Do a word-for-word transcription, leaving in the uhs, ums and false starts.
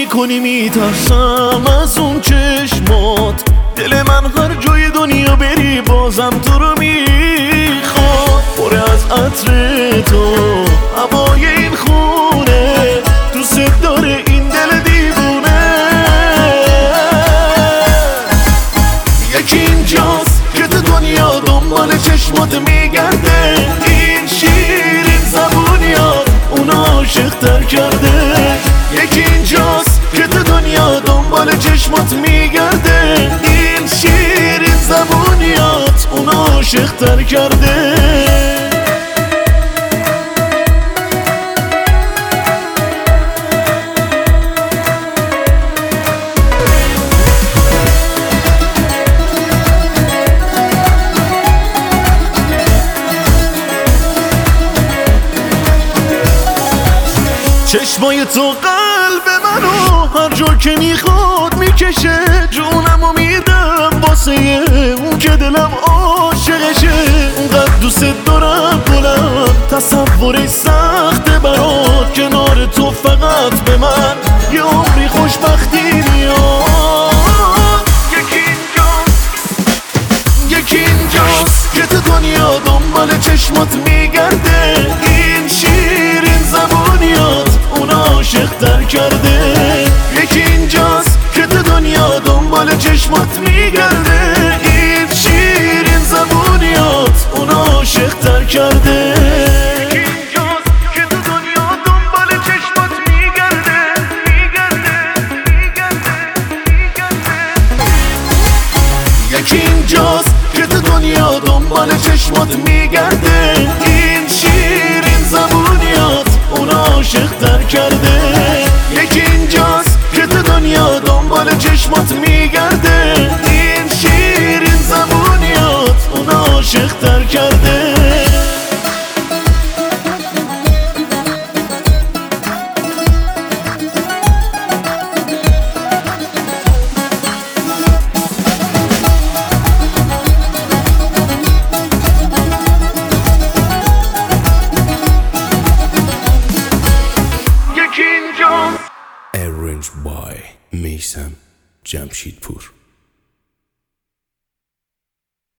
میکنی میترسم از اون چشمات. دل من هر جای دنیا بری بازم تو رو میخواد. پر از عطر تو هوای این خونه، دوست داره این دل دیوونه. یکی اینجاست که تو دنیا دنبال چشمات میگرده. این شیرین زبونیات اون عاشق‌تر کرده. یکی اینجاست که تو دنیا دنبال چشمات میگرده. این شیرین زبونیات اون عاشق‌تر کرده. چشمای تو قلب منو هر جا که میخواد میکشه. جونمو میدم واسه اون که دلم عاشقشه. اونقدر دوست دارم گلم، تصورش سخته برات. کنار تو فقط به من یه عمری خوشبختی میاد. یکی اینجاست یکی اینجاست که تو دنیا دنبال چشمات میگرده. این شیرین زبونیات اون عاشق‌تر کرده. یکی اینجاست که تو دنیا دنبال چشمات میگرده. این شیرین زبونیات اون عاشق‌تر کرده. یکی اینجاست که تو دنیا دنبال چشمات میگرده میگرده میگرده میگرده. یکی اینجاست که تو دنیا دنبال چشمات میگرده. این شیرین زبونیات اون عاشق‌تر کرده. یکی اینجاست که تو دنیا دنبال چشمات میگرده. این شیرین زبونیات اون عاشق‌تر کرده. Arranged by Meysem Jamshidpur.